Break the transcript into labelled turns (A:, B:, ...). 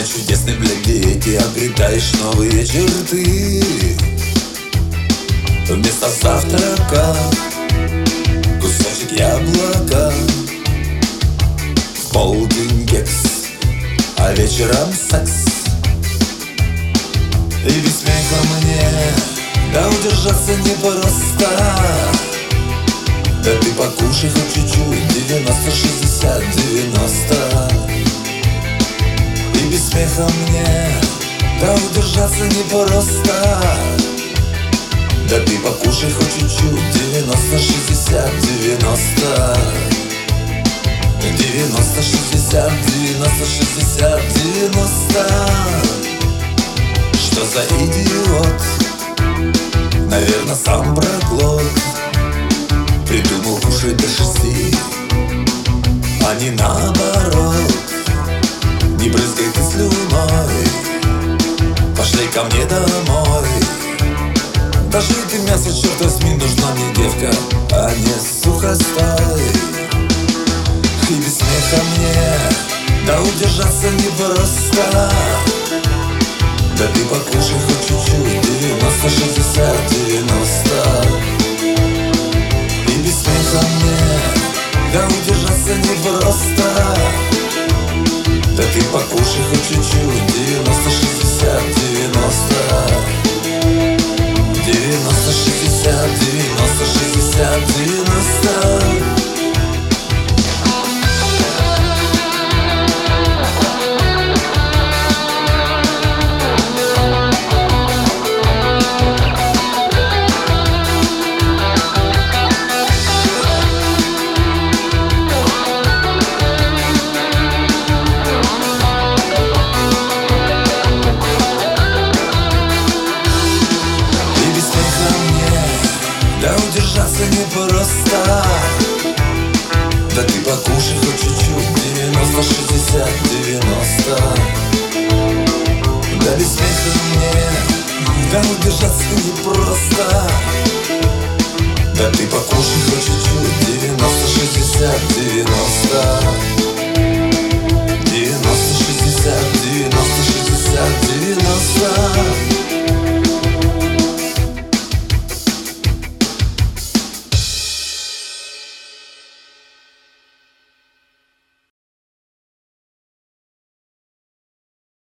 A: чудесной библиотеке обретаешь новые черты. Вместо завтрака кусочек яблока, в полдень кекс, а вечером секс. И без смеха мне, да удержаться непросто. Да ты покушай хоть чуть-чуть, 90, 60, 90. И без смеха мне, да удержаться непросто. Да ты покушай хоть чуть-чуть, 90, 60, 90. 90, 60, 90, 60, 90. Что за идиот? Наверно, сам проглот. Придумал кушать до 6, а не наоборот. Не брызгай ты слюной, пошли ко мне домой. Даже ты мясо, черт возьми, нужна мне девка, а не сухостой. И без смеха мне, да удержаться непросто. Да ты покушай хоть чуть-чуть, 90, 60, 90. И без смеха мне, да удержаться непросто. Да ты покушай хоть чуть-чуть, 90, 60, 90. 90, 60, 90, 60, 90. Да удержаться непросто. Да ты покушай хоть чуть-чуть, 90, 60, 90. Да без смеха мне, да удержаться непросто. Да ты покушай хоть чуть-чуть, 90, 60, 90.